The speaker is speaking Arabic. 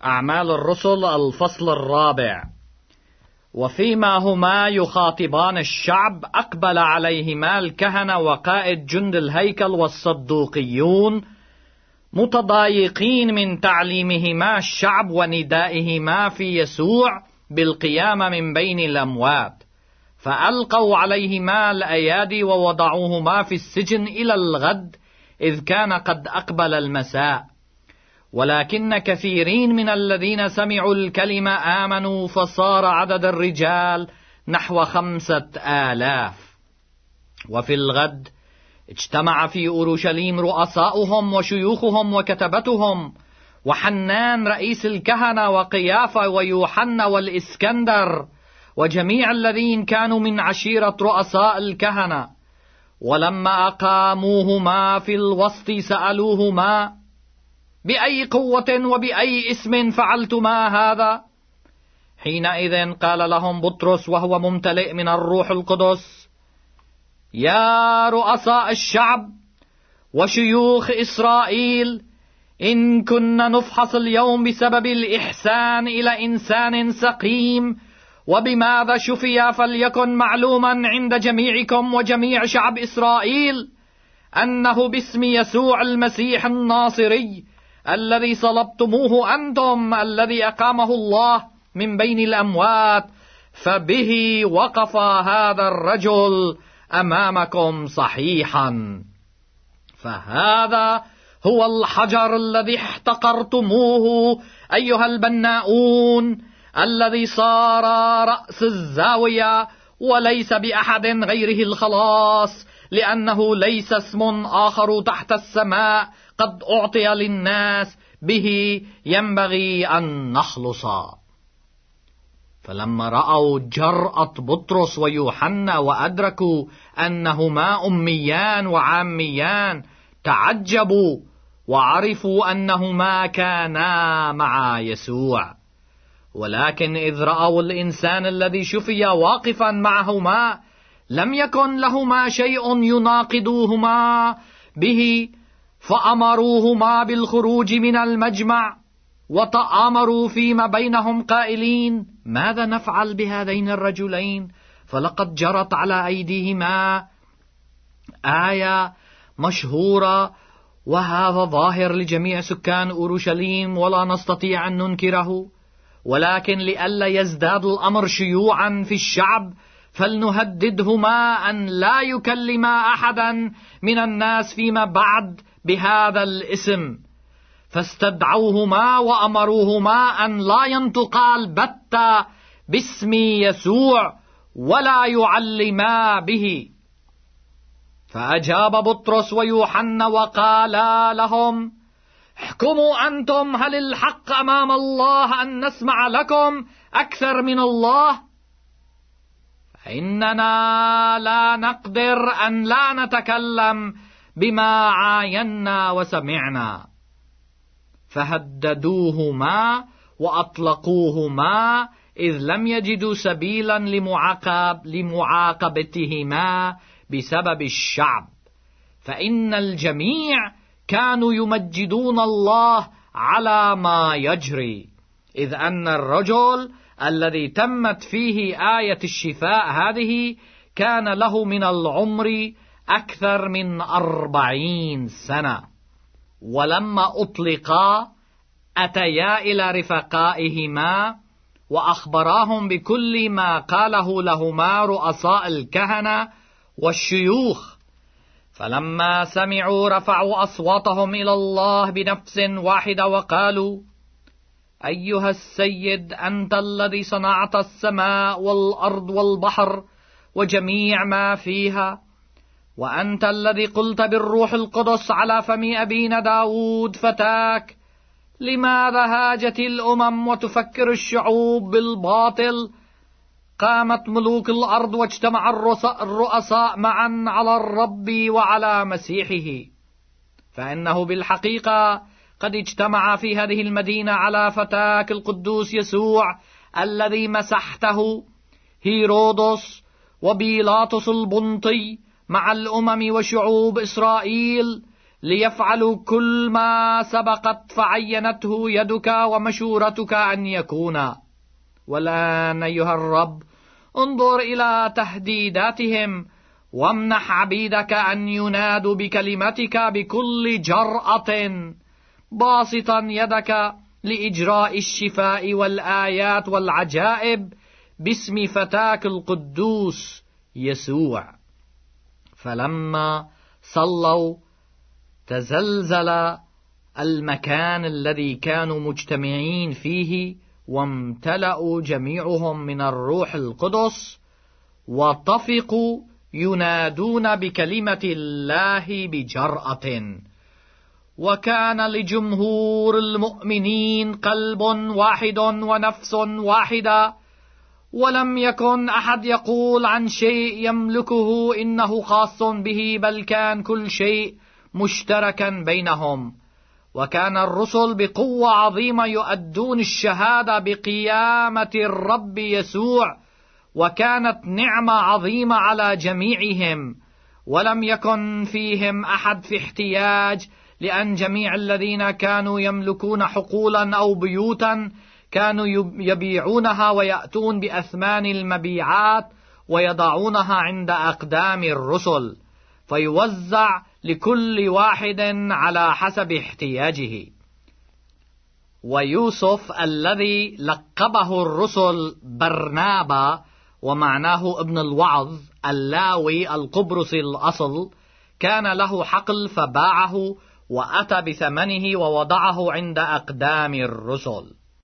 أعمال الرسل الفصل 4. وفيما هما يخاطبان الشعب أقبل عليهما الكهنة وقائد جند الهيكل والصدوقيون متضايقين من تعليمهما الشعب وندائهما في يسوع بالقيامة من بين الأموات، فألقوا عليهما الأيادي ووضعوهما في السجن إلى الغد، إذ كان قد أقبل المساء. ولكن كثيرين من الذين سمعوا الكلمة آمنوا، فصار عدد الرجال نحو 5000. وفي الغد اجتمع في أورشليم رؤساؤهم وشيوخهم وكتبتهم، وحنان رئيس الكهنة وقيافة ويوحنا والإسكندر وجميع الذين كانوا من عشيرة رؤساء الكهنة. ولما أقاموهما في الوسط سألوهما: بأي قوة وبأي اسم فعلتما هذا؟ حينئذ قال لهم بطرس وهو ممتلئ من الروح القدس: يا رؤساء الشعب وشيوخ إسرائيل، إن كنا نفحص اليوم بسبب الإحسان إلى إنسان سقيم وبماذا شفي، فليكن معلوما عند جميعكم وجميع شعب إسرائيل أنه باسم يسوع المسيح الناصري الذي صلبتموه أنتم، الذي أقامه الله من بين الأموات، فبه وقف هذا الرجل أمامكم صحيحا. فهذا هو الحجر الذي احتقرتموه أيها البناؤون، الذي صار رأس الزاوية، وليس بأحد غيره الخلاص، لأنه ليس اسم آخر تحت السماء قد أعطي للناس به ينبغي أن نخلص. فلما رأوا جرأة بطرس ويوحنا وأدركوا أنهما أميان وعاميان، تعجبوا وعرفوا أنهما كانا مع يسوع. ولكن إذ رأوا الإنسان الذي شفي واقفا معهما، لم يكن لهما شيء يناقضوهما به، فأمروهما بالخروج من المجمع، وتآمروا فيما بينهم قائلين: ماذا نفعل بهذين الرجلين؟ فلقد جرت على أيديهما آية مشهورة، وهذا ظاهر لجميع سكان أورشليم ولا نستطيع أن ننكره. ولكن لئلا يزداد الأمر شيوعا في الشعب، فلنهددهما أن لا يكلما أحدا من الناس فيما بعد بهذا الاسم. فاستدعوهما وأمروهما أن لا ينطقا البتة باسم يسوع ولا يعلما به. فأجاب بطرس ويوحنا وقالا لهم: احكموا أنتم، هل الحق أمام الله أن نسمع لكم أكثر من الله؟ فإننا لا نقدر أن لا نتكلم بما عاينا وسمعنا. فهددوهما وأطلقوهما، إذ لم يجدوا سبيلا لمعاقبتهما بسبب الشعب، فإن الجميع كانوا يمجدون الله على ما يجري، إذ أن الرجل الذي تمت فيه آية الشفاء هذه كان له من العمر أكثر من 40 سنة. ولما أطلقا أتيا إلى رفقائهما وأخبراهم بكل ما قاله لهما رؤساء الكهنة والشيوخ. فلما سمعوا رفعوا أصواتهم إلى الله بنفس واحدة وقالوا: أيها السيد، أنت الذي صنعت السماء والأرض والبحر وجميع ما فيها، وأنت الذي قلت بالروح القدس على فم أبينا داود فتاك: لماذا هاجت الأمم وتفكر الشعوب بالباطل؟ قامت ملوك الأرض واجتمع الرؤساء معا على الرب وعلى مسيحه. فإنه بالحقيقة قد اجتمع في هذه المدينة على فتاك القدوس يسوع الذي مسحته هيرودس وبيلاطس البنطي مع الأمم وشعوب إسرائيل ليفعلوا كل ما سبقت فعينته يدك ومشورتك أن يكون. والآن أيها الرب انظر إلى تهديداتهم، وامنح عبيدك أن ينادوا بكلمتك بكل جرأة، باسطا يدك لإجراء الشفاء والآيات والعجائب باسم فتاك القدوس يسوع. فلما صلوا تزلزل المكان الذي كانوا مجتمعين فيه، وامتلأوا جميعهم من الروح القدس، وطفقوا ينادون بكلمة الله بجرأة. وكان لجمهور المؤمنين قلب واحد ونفس واحدة، ولم يكن أحد يقول عن شيء يملكه إنه خاص به، بل كان كل شيء مشتركا بينهم. وكان الرسل بقوة عظيمة يؤدون الشهادة بقيامة الرب يسوع، وكانت نعمة عظيمة على جميعهم، ولم يكن فيهم أحد في احتياج، لأن جميع الذين كانوا يملكون حقولا أو بيوتا كانوا يبيعونها ويأتون بأثمان المبيعات ويضعونها عند أقدام الرسل، فيوزع لكل واحد على حسب احتياجه. ويوسف الذي لقبه الرسل برنابا، ومعناه ابن الوعظ، اللاوي القبرصي الأصل، كان له حقل فباعه وأتى بثمنه ووضعه عند أقدام الرسل.